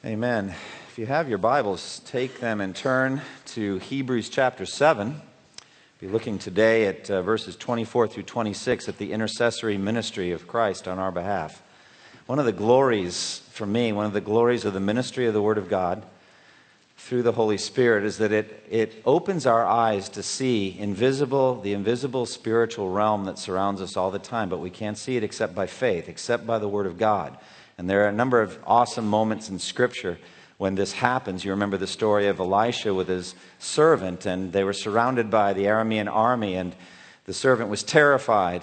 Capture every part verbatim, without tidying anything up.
Amen. If you have your Bibles, take them and turn to Hebrews chapter seven. We'll be looking today at uh, verses twenty-four through twenty-six at the intercessory ministry of Christ on our behalf. One of the glories, for me, one of the glories of the ministry of the Word of God through the Holy Spirit is that it, it opens our eyes to see invisible, the invisible spiritual realm that surrounds us all the time, but we can't see it except by faith, except by the Word of God. And there are a number of awesome moments in Scripture when this happens. You remember the story of Elisha with his servant, and they were surrounded by the Aramean army, and the servant was terrified.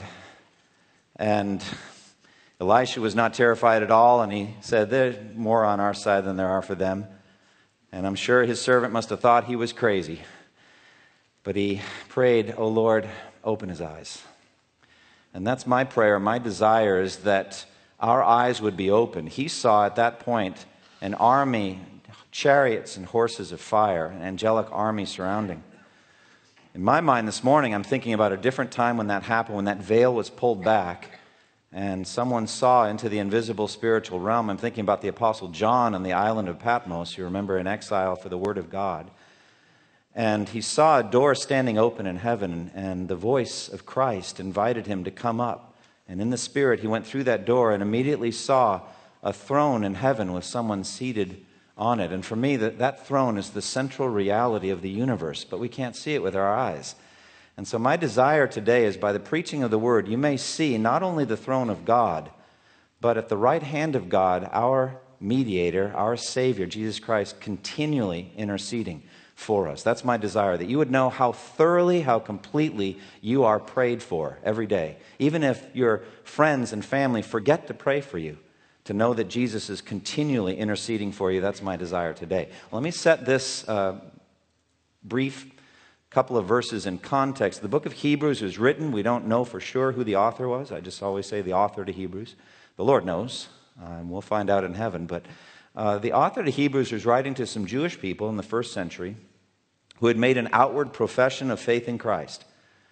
And Elisha was not terrified at all, and he said, "There's more on our side than there are for them." And I'm sure his servant must have thought he was crazy. But he prayed, "Oh Lord, open his eyes." And that's my prayer. My desire is that our eyes would be open. He saw at that point an army, chariots and horses of fire, an angelic army surrounding. In my mind this morning, I'm thinking about a different time when that happened, when that veil was pulled back and someone saw into the invisible spiritual realm. I'm thinking about the Apostle John on the island of Patmos, you remember, in exile for the Word of God. And he saw a door standing open in heaven, and the voice of Christ invited him to come up. And in the Spirit, he went through that door and immediately saw a throne in heaven with someone seated on it. And for me, that, that throne is the central reality of the universe, but we can't see it with our eyes. And so my desire today is by the preaching of the Word, you may see not only the throne of God, but at the right hand of God, our mediator, our Savior, Jesus Christ, continually interceding for us. That's my desire, that you would know how thoroughly, how completely you are prayed for every day. Even if your friends and family forget to pray for you, to know that Jesus is continually interceding for you. That's my desire today. Let me set this uh, brief couple of verses in context. The book of Hebrews was written. We don't know for sure who the author was. I just always say the author to Hebrews. The Lord knows, uh, and we'll find out in heaven. But uh, the author to Hebrews was writing to some Jewish people in the first century who had made an outward profession of faith in Christ.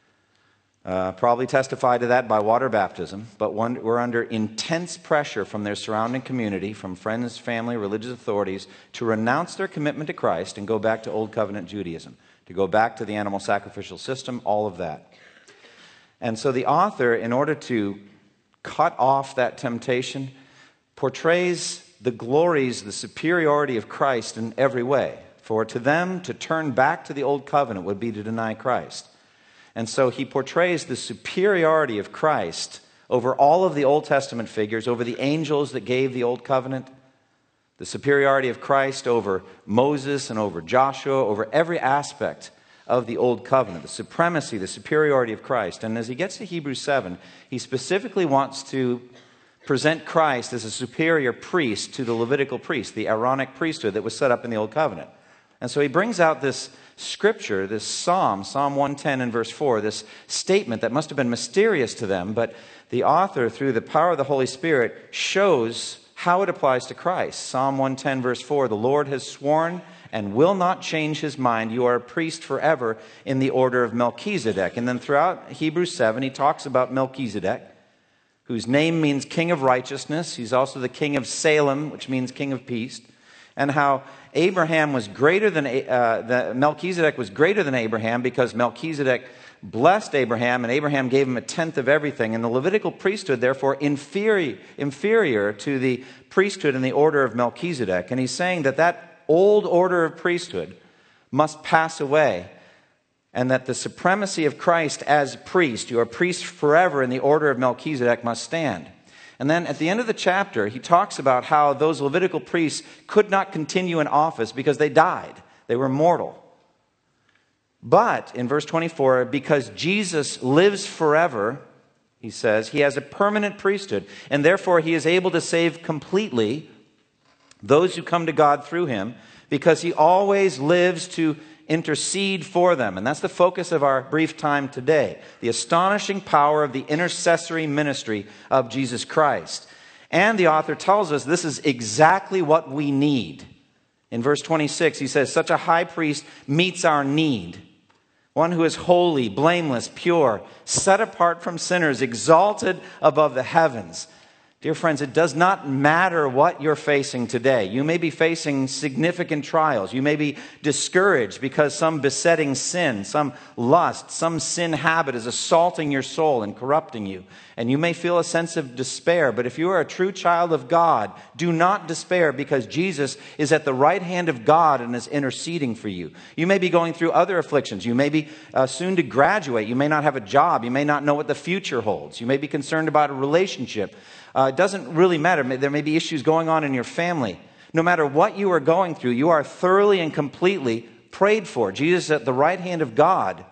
Uh, probably testified to that by water baptism, but one, were under intense pressure from their surrounding community, from friends, family, religious authorities, to renounce their commitment to Christ and go back to Old Covenant Judaism, to go back to the animal sacrificial system, all of that. And so the author, in order to cut off that temptation, portrays the glories, the superiority of Christ in every way. For to them, to turn back to the Old Covenant would be to deny Christ. And so he portrays the superiority of Christ over all of the Old Testament figures, over the angels that gave the Old Covenant, the superiority of Christ over Moses and over Joshua, over every aspect of the Old Covenant, the supremacy, the superiority of Christ. And as he gets to Hebrews seven, he specifically wants to present Christ as a superior priest to the Levitical priest, the Aaronic priesthood that was set up in the Old Covenant. And so he brings out this scripture, this psalm, Psalm one ten and verse four, this statement that must have been mysterious to them, but the author, through the power of the Holy Spirit, shows how it applies to Christ. Psalm one ten verse four, "The Lord has sworn and will not change his mind. You are a priest forever in the order of Melchizedek." And then throughout Hebrews seven, he talks about Melchizedek, whose name means king of righteousness. He's also the king of Salem, which means king of peace. And how Abraham was greater than, uh, the, Melchizedek was greater than Abraham because Melchizedek blessed Abraham and Abraham gave him a tenth of everything. And the Levitical priesthood, therefore, inferior, inferior to the priesthood in the order of Melchizedek. And he's saying that that old order of priesthood must pass away, and that the supremacy of Christ as priest, you are priest forever in the order of Melchizedek, must stand. And then at the end of the chapter, he talks about how those Levitical priests could not continue in office because they died. They were mortal. But in verse twenty-four, because Jesus lives forever, he says, he has a permanent priesthood, and therefore he is able to save completely those who come to God through him, because he always lives to intercede for them. And that's the focus of our brief time today. The astonishing power of the intercessory ministry of Jesus Christ. And the author tells us this is exactly what we need. In verse twenty-six, he says, "Such a high priest meets our need. One who is holy, blameless, pure, set apart from sinners, exalted above the heavens." Dear friends, it does not matter what you're facing today. You may be facing significant trials. You may be discouraged because some besetting sin, some lust, some sin habit is assaulting your soul and corrupting you. And you may feel a sense of despair. But if you are a true child of God, do not despair, because Jesus is at the right hand of God and is interceding for you. You may be going through other afflictions. You may be uh, soon to graduate. You may not have a job. You may not know what the future holds. You may be concerned about a relationship. Uh, it doesn't really matter. There may be issues going on in your family. No matter what you are going through, you are thoroughly and completely prayed for. Jesus is at the right hand of God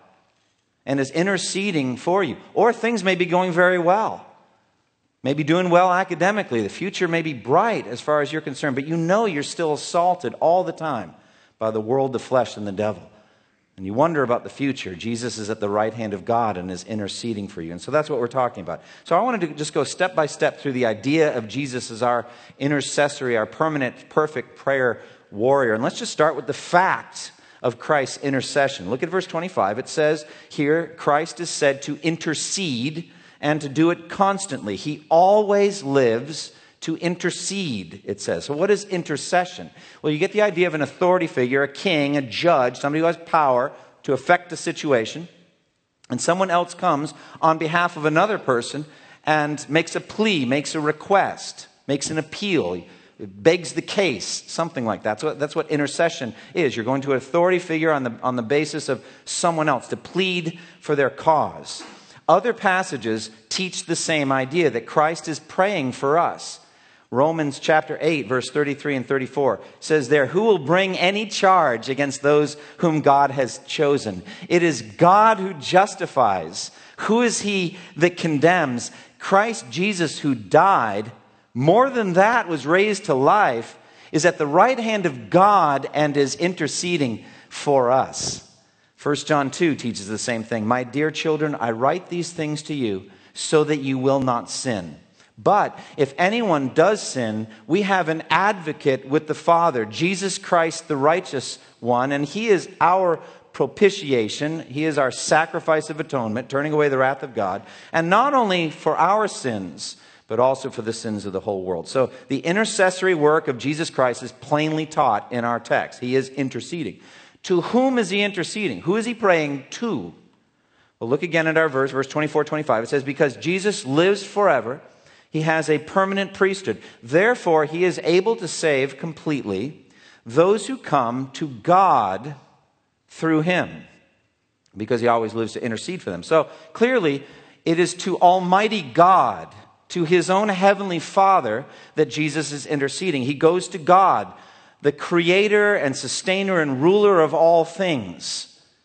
and is interceding for you. Or things may be going very well. Maybe doing well academically. The future may be bright as far as you're concerned, but you know you're still assaulted all the time by the world, the flesh, and the devil. And you wonder about the future. Jesus is at the right hand of God and is interceding for you. And so that's what we're talking about. So I wanted to just go step by step through the idea of Jesus as our intercessory, our permanent, perfect prayer warrior. And let's just start with the fact of Christ's intercession. Look at verse twenty-five. It says here, Christ is said to intercede and to do it constantly. He always lives to intercede, it says. So what is intercession? Well, you get the idea of an authority figure, a king, a judge, somebody who has power to affect a situation. And someone else comes on behalf of another person and makes a plea, makes a request, makes an appeal, begs the case, something like that. That's what, that's what intercession is. You're going to an authority figure on the, on the basis of someone else to plead for their cause. Other passages teach the same idea, that Christ is praying for us. Romans chapter eight, verse thirty-three and thirty-four says there, "Who will bring any charge against those whom God has chosen? It is God who justifies. Who is he that condemns? Christ Jesus, who died, more than that, was raised to life, is at the right hand of God and is interceding for us." First John two teaches the same thing. "My dear children, I write these things to you so that you will not sin. But if anyone does sin, we have an advocate with the Father, Jesus Christ, the righteous one, and he is our propitiation. He is our sacrifice of atonement, turning away the wrath of God, and not only for our sins, but also for the sins of the whole world." So the intercessory work of Jesus Christ is plainly taught in our text. He is interceding. To whom is he interceding? Who is he praying to? Well, look again at our verse, verse twenty-four, twenty-five. It says, "Because Jesus lives forever, he has a permanent priesthood. Therefore, he is able to save completely those who come to God through him," because he always lives to intercede for them. So clearly, it is to Almighty God, to his own heavenly Father, that Jesus is interceding. He goes to God, the creator and sustainer and ruler of all things,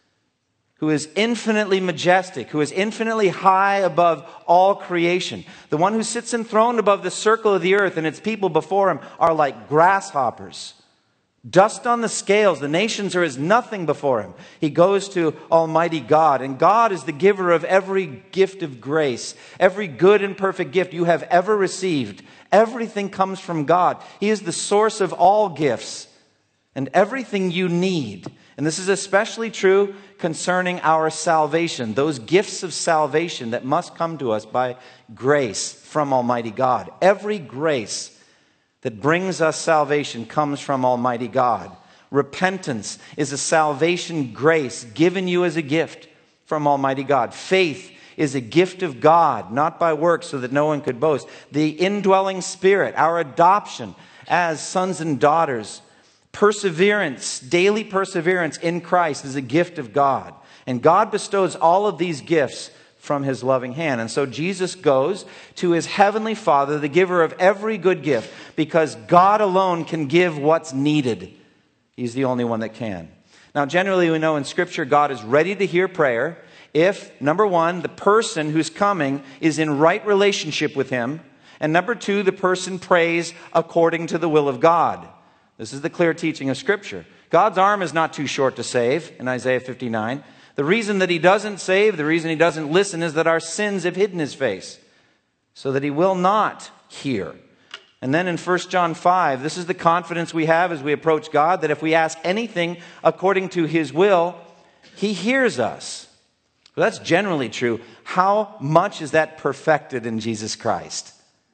who is infinitely majestic, who is infinitely high above all creation. The one who sits enthroned above the circle of the earth, and its people before him are like grasshoppers. Dust on the scales. The nations are as nothing before him. He goes to Almighty God. And God is the giver of every gift of grace, every good and perfect gift you have ever received. Everything comes from God. He is the source of all gifts and everything you need. And this is especially true concerning our salvation, those gifts of salvation that must come to us by grace from Almighty God. Every grace that brings us salvation comes from Almighty God. Repentance is a salvation grace given you as a gift from Almighty God. Faith is a gift of God, not by works, so that no one could boast. The indwelling Spirit, our adoption as sons and daughters. Perseverance, daily perseverance in Christ is a gift of God. And God bestows all of these gifts from his loving hand. And so Jesus goes to his heavenly Father, the giver of every good gift, because God alone can give what's needed. He's the only one that can. Now, generally, we know in Scripture, God is ready to hear prayer if, number one, the person who's coming is in right relationship with him, and number two, the person prays according to the will of God. This is the clear teaching of Scripture. God's arm is not too short to save, in Isaiah fifty-nine. The reason that he doesn't save, the reason he doesn't listen, is that our sins have hidden his face, so that he will not hear. And then in First John five, this is the confidence we have as we approach God, that if we ask anything according to his will, he hears us. Well, that's generally true. How much is that perfected in Jesus Christ?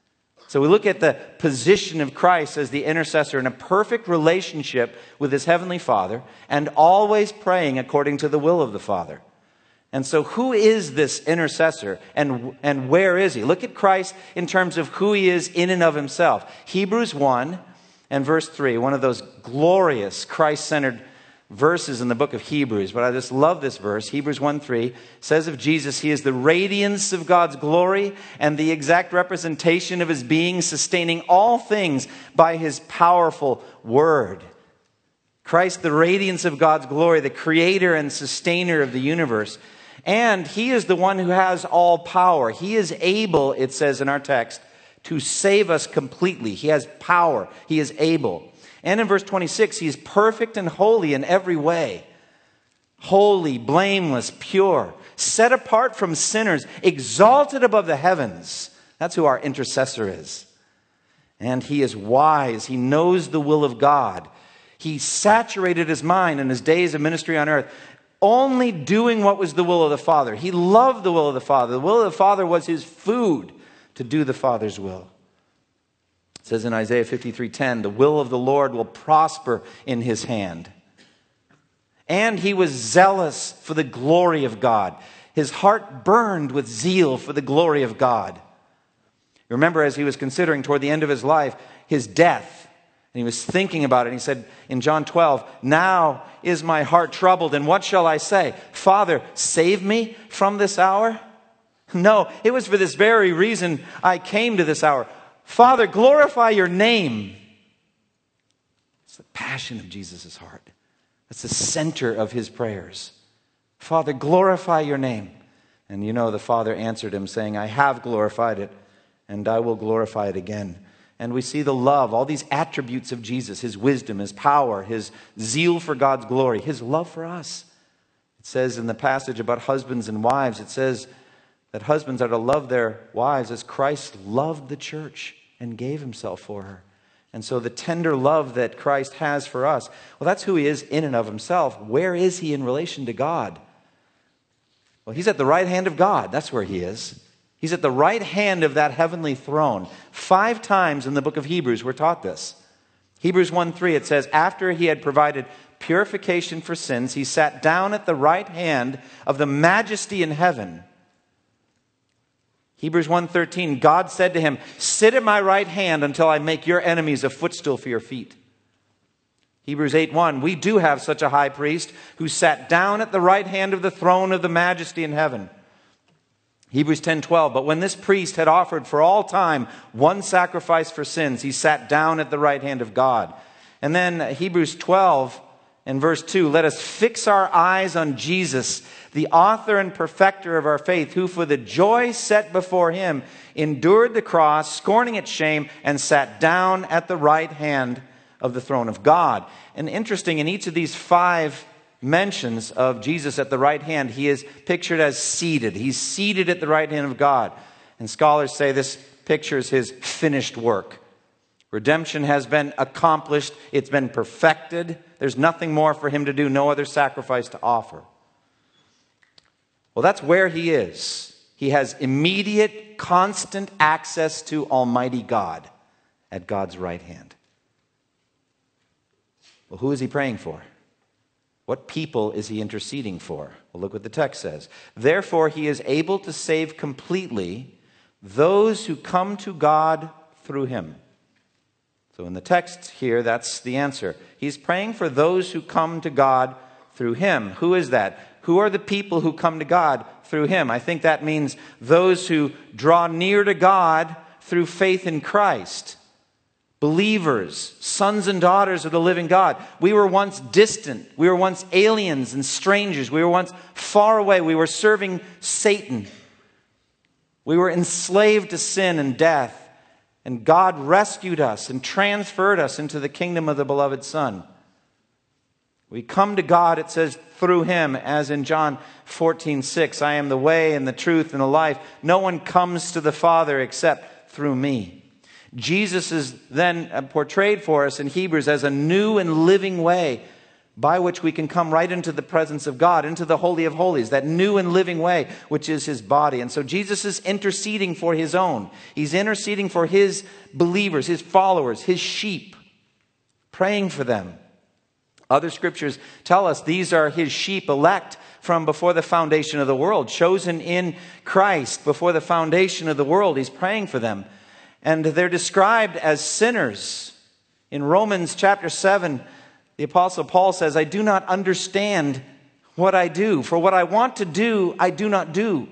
So we look at the position of Christ as the intercessor in a perfect relationship with his heavenly Father and always praying according to the will of the Father. And so who is this intercessor and, and where is he? Look at Christ in terms of who he is in and of himself. Hebrews one and verse three, one of those glorious Christ-centered verses in the book of Hebrews, but I just love this verse. Hebrews one three says of Jesus, he is the radiance of God's glory and the exact representation of his being, sustaining all things by his powerful word. Christ, the radiance of God's glory, the creator and sustainer of the universe. And he is the one who has all power. He is able, it says in our text, to save us completely. He has power. He is able. And in verse twenty-six, he is perfect and holy in every way. Holy, blameless, pure, set apart from sinners, exalted above the heavens. That's who our intercessor is. And he is wise. He knows the will of God. He saturated his mind in his days of ministry on earth, only doing what was the will of the Father. He loved the will of the Father. The will of the Father was his food, to do the Father's will. It says in Isaiah fifty-three ten, the will of the Lord will prosper in his hand. And he was zealous for the glory of God. His heart burned with zeal for the glory of God. Remember, as he was considering toward the end of his life, his death, and he was thinking about it, and he said in John twelve, now is my heart troubled, and what shall I say? Father, save me from this hour? No, it was for this very reason I came to this hour. Father, glorify your name. It's the passion of Jesus' heart. That's the center of his prayers. Father, glorify your name. And you know, the Father answered him saying, I have glorified it, and I will glorify it again. And we see the love, all these attributes of Jesus, his wisdom, his power, his zeal for God's glory, his love for us. It says in the passage about husbands and wives, it says that husbands are to love their wives as Christ loved the church and gave himself for her. And so the tender love that Christ has for us, well, that's who he is in and of himself. Where is he in relation to God? Well, he's at the right hand of God. That's where he is. He's at the right hand of that heavenly throne. Five times in the book of Hebrews we're taught this. Hebrews one three, it says, after he had provided purification for sins, he sat down at the right hand of the majesty in heaven. Hebrews one thirteen, God said to him, sit at my right hand until I make your enemies a footstool for your feet. Hebrews eight one, we do have such a high priest who sat down at the right hand of the throne of the majesty in heaven. Hebrews ten twelve, but when this priest had offered for all time one sacrifice for sins, he sat down at the right hand of God. And then Hebrews twelve and verse two, let us fix our eyes on Jesus, the author and perfecter of our faith, who for the joy set before him endured the cross, scorning its shame, and sat down at the right hand of the throne of God. And interesting, in each of these five mentions of Jesus at the right hand, he is pictured as seated. He's seated at the right hand of God. And scholars say this pictures his finished work. Redemption has been accomplished. It's been perfected. There's nothing more for him to do, no other sacrifice to offer. Well, that's where he is. He has immediate, constant access to Almighty God at God's right hand. Well, who is he praying for? What people is he interceding for? Well, look what the text says. Therefore, he is able to save completely those who come to God through him. So in the text here, that's the answer. He's praying for those who come to God through him. Who is that? Who are the people who come to God through him? I think that means those who draw near to God through faith in Christ. Believers, sons and daughters of the living God. We were once distant. We were once aliens and strangers. We were once far away. We were serving Satan. We were enslaved to sin and death. And God rescued us and transferred us into the kingdom of the beloved Son. We come to God, it says, through him, as in John fourteen six, I am the way and the truth and the life. No one comes to the Father except through me. Jesus is then portrayed for us in Hebrews as a new and living way by which we can come right into the presence of God, into the Holy of Holies, that new and living way, which is his body. And so Jesus is interceding for his own. He's interceding for his believers, his followers, his sheep, praying for them. Other scriptures tell us these are his sheep, elect from before the foundation of the world, chosen in Christ before the foundation of the world. He's praying for them. And they're described as sinners. In Romans chapter seven, the Apostle Paul says, I do not understand what I do. For what I want to do, I do not do.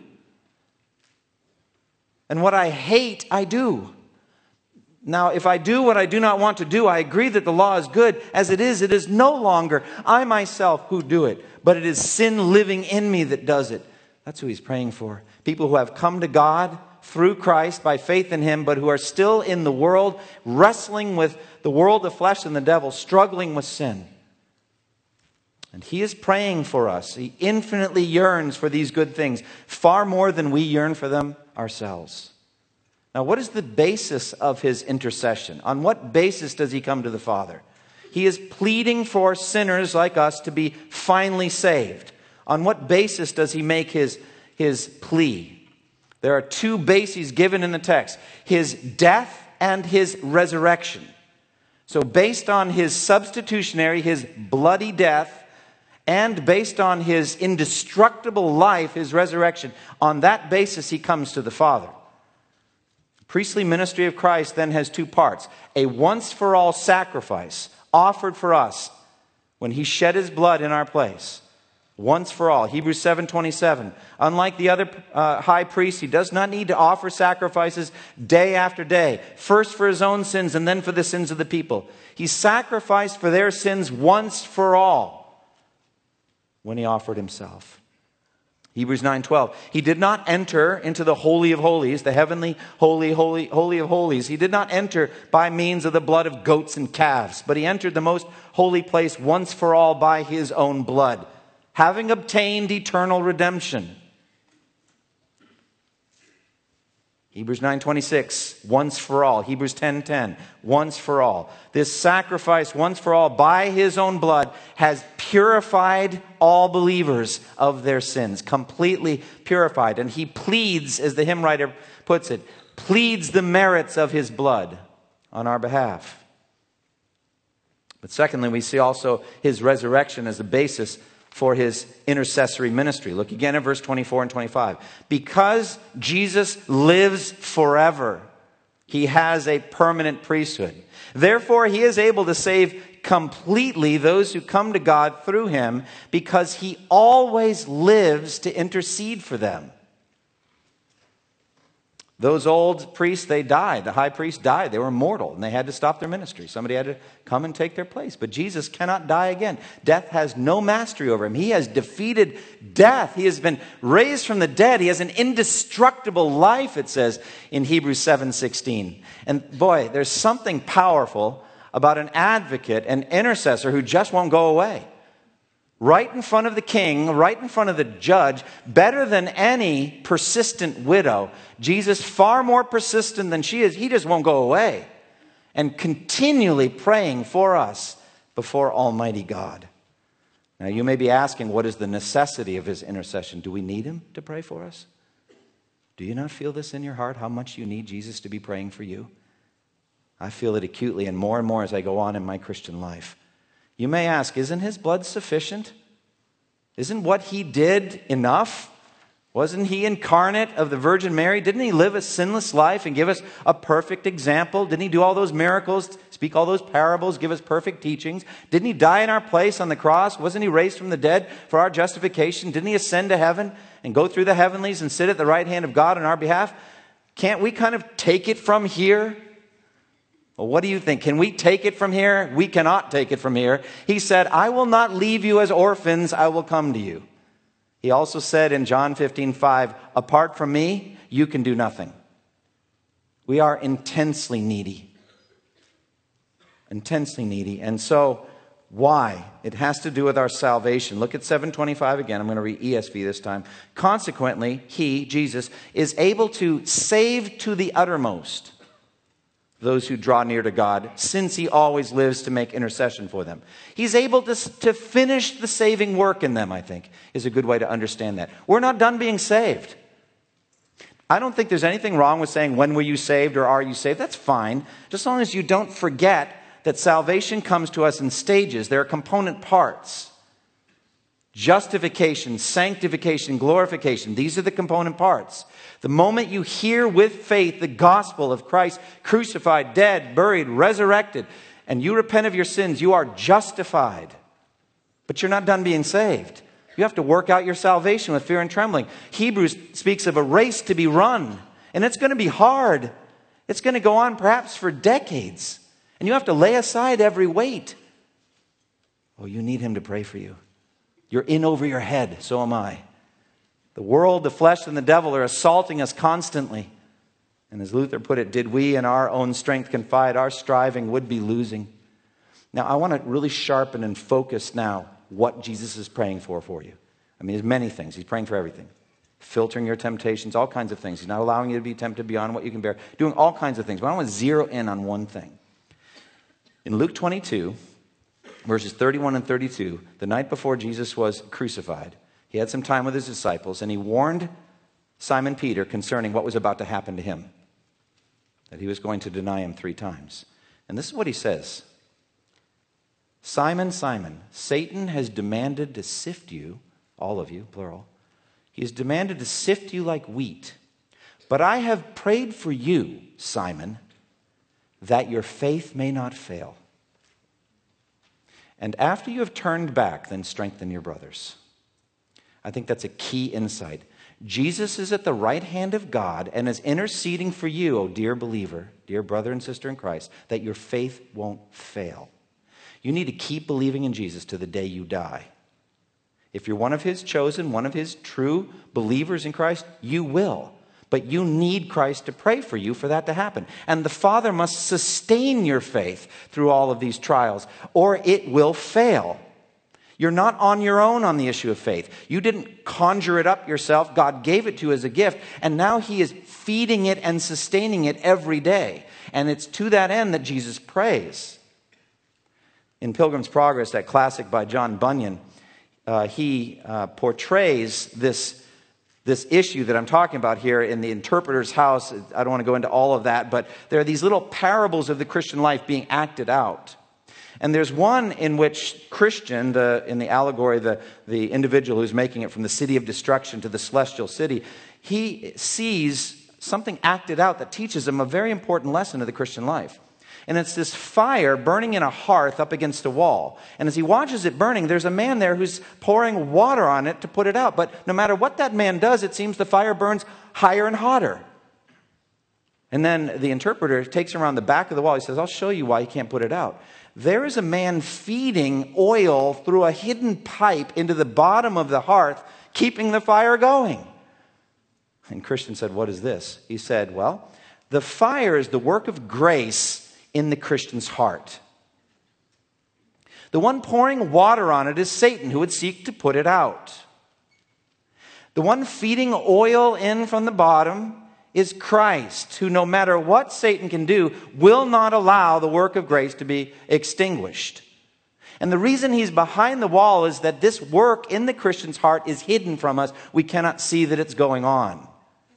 And what I hate, I do. Now, if I do what I do not want to do, I agree that the law is good. As it is, it is no longer I myself who do it, but it is sin living in me that does it. That's who he's praying for. People who have come to God through Christ by faith in him, but who are still in the world, wrestling with the world, the flesh, and the devil, struggling with sin. And he is praying for us. He infinitely yearns for these good things, far more than we yearn for them ourselves. Now, what is the basis of his intercession? On what basis does he come to the Father? He is pleading for sinners like us to be finally saved. On what basis does he make his, his plea? There are two bases given in the text: his death and his resurrection. So based on his substitutionary, his bloody death, and based on his indestructible life, his resurrection, on that basis he comes to the Father. The priestly ministry of Christ then has two parts: a once-for-all sacrifice offered for us when he shed his blood in our place. Once for all. Hebrews seven twenty-seven. Unlike the other uh, high priest, he does not need to offer sacrifices day after day. First for his own sins and then for the sins of the people. He sacrificed for their sins once for all when he offered himself. Hebrews nine twelve. He did not enter into the Holy of Holies, the heavenly holy, holy, holy of holies. He did not enter by means of the blood of goats and calves, but he entered the most holy place once for all by his own blood, having obtained eternal redemption. Hebrews nine twenty-six, once for all. Hebrews ten ten, once for all. This sacrifice, once for all, by his own blood, has purified all believers of their sins. Completely purified. And he pleads, as the hymn writer puts it, pleads the merits of his blood on our behalf. But secondly, we see also his resurrection as the basis for his intercessory ministry. Look again at verse twenty-four and twenty-five. Because Jesus lives forever, he has a permanent priesthood. Therefore, he is able to save completely those who come to God through him, because he always lives to intercede for them. Those old priests, they died. The high priest died. They were mortal, and they had to stop their ministry. Somebody had to come and take their place. But Jesus cannot die again. Death has no mastery over him. He has defeated death. He has been raised from the dead. He has an indestructible life, it says in Hebrews seven sixteen. And boy, there's something powerful about an advocate, an intercessor who just won't go away. Right in front of the king, right in front of the judge, better than any persistent widow. Jesus, far more persistent than she is, he just won't go away. And continually praying for us before Almighty God. Now you may be asking, what is the necessity of his intercession? Do we need him to pray for us? Do you not feel this in your heart, how much you need Jesus to be praying for you? I feel it acutely, and more and more as I go on in my Christian life. You may ask, isn't his blood sufficient? Isn't what he did enough? Wasn't he incarnate of the Virgin Mary? Didn't he live a sinless life and give us a perfect example? Didn't he do all those miracles, speak all those parables, give us perfect teachings? Didn't he die in our place on the cross? Wasn't he raised from the dead for our justification? Didn't he ascend to heaven and go through the heavenlies and sit at the right hand of God on our behalf? Can't we kind of take it from here? Well, what do you think? Can we take it from here? We cannot take it from here. He said, I will not leave you as orphans, I will come to you. He also said in John fifteen five, apart from me, you can do nothing. We are intensely needy. Intensely needy. And so, why? It has to do with our salvation. Look at seven twenty-five again. I'm going to read E S V this time. Consequently, he, Jesus, is able to save to the uttermost those who draw near to God, since he always lives to make intercession for them. He's able to, to finish the saving work in them, I think, is a good way to understand that. We're not done being saved. I don't think there's anything wrong with saying, when were you saved or are you saved? That's fine, just as long as you don't forget that salvation comes to us in stages. There are component parts. Justification, sanctification, glorification. These are the component parts. The moment you hear with faith the gospel of Christ crucified, dead, buried, resurrected, and you repent of your sins, you are justified. But you're not done being saved. You have to work out your salvation with fear and trembling. Hebrews speaks of a race to be run, and it's going to be hard. It's going to go on perhaps for decades, and you have to lay aside every weight. Oh, you need him to pray for you. You're in over your head, so am I. The world, the flesh, and the devil are assaulting us constantly. And as Luther put it, did we in our own strength confide, our striving would be losing. Now, I want to really sharpen and focus now what Jesus is praying for for you. I mean, there's many things. He's praying for everything. Filtering your temptations, all kinds of things. He's not allowing you to be tempted beyond what you can bear. Doing all kinds of things. But I want to zero in on one thing. In Luke twenty-two, verses thirty-one and thirty-two, the night before Jesus was crucified, he had some time with his disciples, and he warned Simon Peter concerning what was about to happen to him, that he was going to deny him three times. And this is what he says. Simon, Simon, Satan has demanded to sift you, all of you, plural. He has demanded to sift you like wheat. But I have prayed for you, Simon, that your faith may not fail. And after you have turned back, then strengthen your brothers. I think that's a key insight. Jesus is at the right hand of God and is interceding for you, oh dear believer, dear brother and sister in Christ, that your faith won't fail. You need to keep believing in Jesus to the day you die. If you're one of his chosen, one of his true believers in Christ, you will. But you need Christ to pray for you for that to happen. And the Father must sustain your faith through all of these trials, or it will fail. You're not on your own on the issue of faith. You didn't conjure it up yourself. God gave it to you as a gift, and now he is feeding it and sustaining it every day. And it's to that end that Jesus prays. In Pilgrim's Progress, that classic by John Bunyan, uh, he uh, portrays this This issue that I'm talking about here in the interpreter's house. I don't want to go into all of that, but there are these little parables of the Christian life being acted out. And there's one in which Christian, the, in the allegory, the, the individual who's making it from the city of destruction to the celestial city, he sees something acted out that teaches him a very important lesson of the Christian life. And it's this fire burning in a hearth up against a wall. And as he watches it burning, there's a man there who's pouring water on it to put it out. But no matter what that man does, it seems the fire burns higher and hotter. And then the interpreter takes him around the back of the wall. He says, I'll show you why you can't put it out. There is a man feeding oil through a hidden pipe into the bottom of the hearth, keeping the fire going. And Christian said, what is this? He said, well, the fire is the work of grace in the Christian's heart. The one pouring water on it is Satan, who would seek to put it out. The one feeding oil in from the bottom is Christ, who no matter what Satan can do, will not allow the work of grace to be extinguished. And the reason he's behind the wall is that this work in the Christian's heart is hidden from us. We cannot see that it's going on.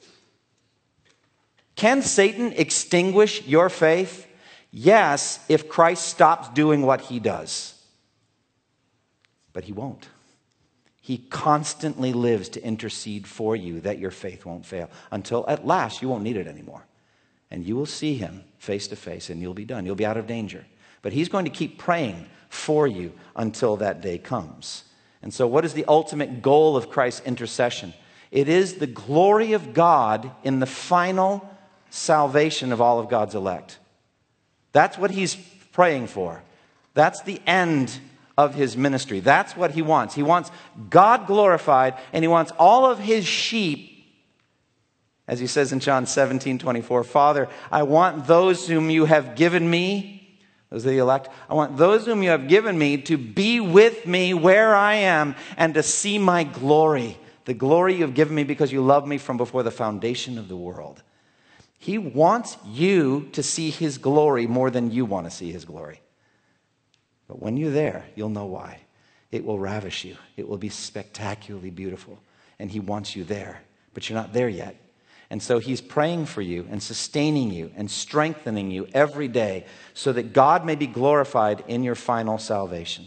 Can Satan extinguish your faith? Yes, if Christ stops doing what he does. But he won't. He constantly lives to intercede for you that your faith won't fail. Until at last you won't need it anymore. And you will see him face to face and you'll be done. You'll be out of danger. But he's going to keep praying for you until that day comes. And so what is the ultimate goal of Christ's intercession? It is the glory of God in the final salvation of all of God's elect. That's what he's praying for. That's the end of his ministry. That's what he wants. He wants God glorified, and he wants all of his sheep, as he says in John seventeen twenty-four, Father, I want those whom you have given me, those are the elect, I want those whom you have given me to be with me where I am and to see my glory, the glory you have given me because you loved me from before the foundation of the world. He wants you to see his glory more than you want to see his glory. But when you're there, you'll know why. It will ravish you. It will be spectacularly beautiful. And he wants you there. But you're not there yet. And so he's praying for you and sustaining you and strengthening you every day so that God may be glorified in your final salvation.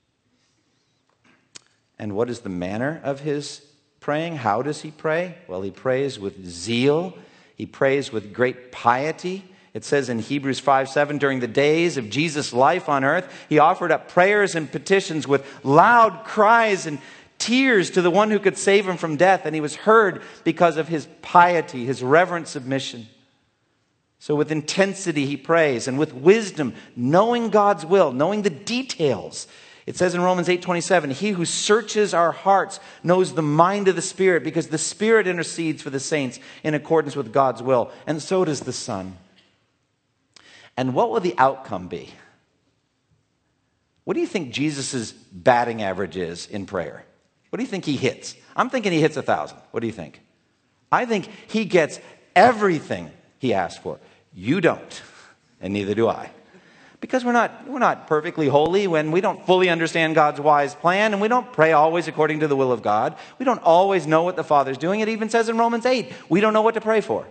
And what is the manner of his praying? How does he pray? Well, he prays with zeal. He prays with great piety. It says in Hebrews five seven, during the days of Jesus' life on earth, he offered up prayers and petitions with loud cries and tears to the one who could save him from death. And he was heard because of his piety, his reverent submission. So with intensity he prays, and with wisdom, knowing God's will, knowing the details. It says in Romans eight twenty-seven, he who searches our hearts knows the mind of the Spirit, because the Spirit intercedes for the saints in accordance with God's will. And so does the Son. And what will the outcome be? What do you think Jesus' batting average is in prayer? What do you think he hits? I'm thinking he hits a thousand. What do you think? I think he gets everything he asked for. You don't, and neither do I. Because we're not, we're not perfectly holy, when we don't fully understand God's wise plan, and we don't pray always according to the will of God. We don't always know what the Father's doing. It even says in Romans eight, we don't know what to pray for.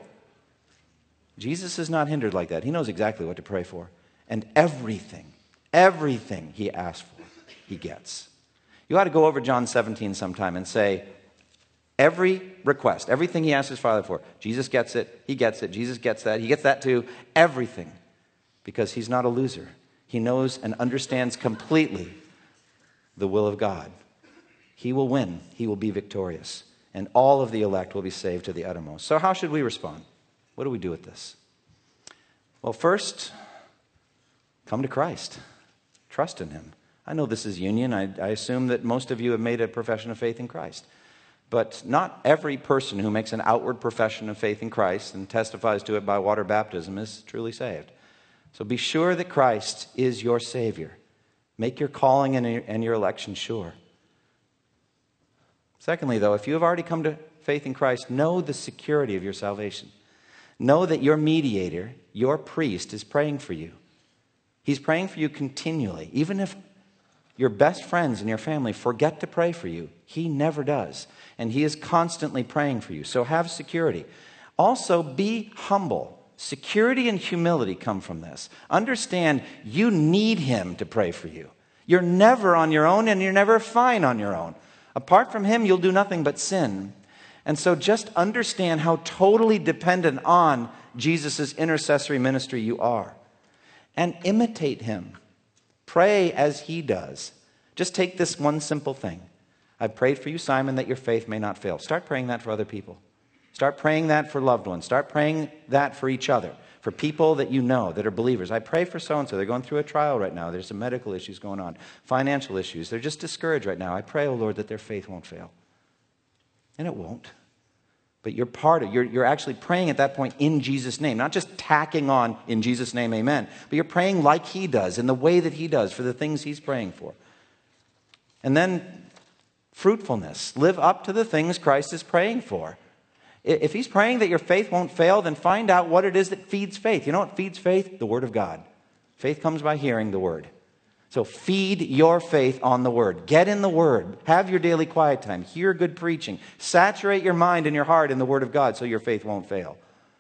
Jesus is not hindered like that. He knows exactly what to pray for. And everything, everything he asks for, he gets. You ought to go over John seventeen sometime and say, every request, everything he asks his Father for, Jesus gets it, he gets it, Jesus gets that, he gets that too, everything. Because he's not a loser. He knows and understands completely the will of God. He will win. He will be victorious. And all of the elect will be saved to the uttermost. So how should we respond? What do we do with this? Well, first, come to Christ. Trust in him. I know this is Union. I, I assume that most of you have made a profession of faith in Christ. But not every person who makes an outward profession of faith in Christ and testifies to it by water baptism is truly saved. So be sure that Christ is your Savior. Make your calling and your, and your election sure. Secondly, though, if you have already come to faith in Christ, know the security of your salvation. Know that your mediator, your priest, is praying for you. He's praying for you continually. Even if your best friends and your family forget to pray for you, he never does. And he is constantly praying for you. So have security. Also, be humble. Security and humility come from this. Understand you need him to pray for you. You're never on your own, and you're never fine on your own. Apart from him, you'll do nothing but sin. And so just understand how totally dependent on Jesus' intercessory ministry you are. And imitate him. Pray as he does. Just take this one simple thing. I've prayed for you, Simon, that your faith may not fail. Start praying that for other people. Start praying that for loved ones. Start praying that for each other, for people that you know that are believers. I pray for so-and-so. They're going through a trial right now. There's some medical issues going on, financial issues. They're just discouraged right now. I pray, oh Lord, that their faith won't fail. And it won't. But you're part of, you're, you're actually praying at that point in Jesus' name, not just tacking on in Jesus' name, amen. But you're praying like he does, in the way that he does, for the things he's praying for. And then fruitfulness. Live up to the things Christ is praying for. If he's praying that your faith won't fail, then find out what it is that feeds faith. You know what feeds faith? The Word of God. Faith comes by hearing the Word. So feed your faith on the Word. Get in the Word. Have your daily quiet time. Hear good preaching. Saturate your mind and your heart in the Word of God so your faith won't fail.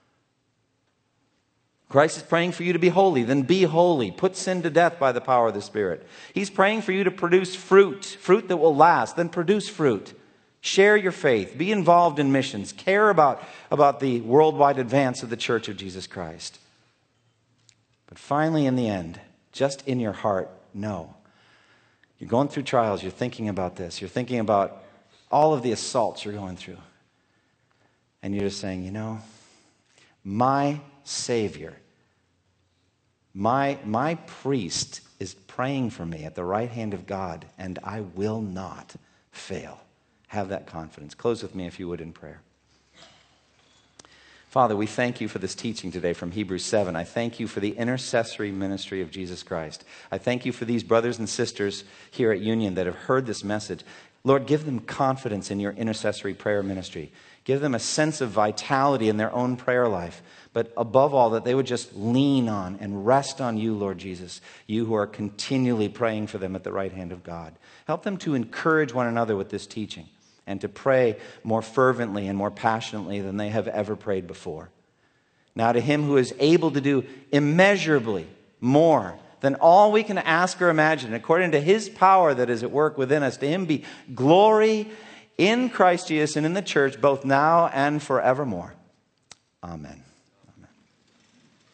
Christ is praying for you to be holy. Then be holy. Put sin to death by the power of the Spirit. He's praying for you to produce fruit. Fruit that will last. Then produce fruit. Share your faith. Be involved in missions. Care about, about the worldwide advance of the Church of Jesus Christ. But finally, in the end, just in your heart, know. You're going through trials. You're thinking about this. You're thinking about all of the assaults you're going through. And you're just saying, you know, my Savior, my, my priest is praying for me at the right hand of God, and I will not fail. Have that confidence. Close with me, if you would, in prayer. Father, we thank you for this teaching today from Hebrews seven. I thank you for the intercessory ministry of Jesus Christ. I thank you for these brothers and sisters here at Union that have heard this message. Lord, give them confidence in your intercessory prayer ministry. Give them a sense of vitality in their own prayer life. But above all, that they would just lean on and rest on you, Lord Jesus, you who are continually praying for them at the right hand of God. Help them to encourage one another with this teaching and to pray more fervently and more passionately than they have ever prayed before. Now to him who is able to do immeasurably more than all we can ask or imagine, according to his power that is at work within us, to him be glory in Christ Jesus and in the church, both now and forevermore. Amen.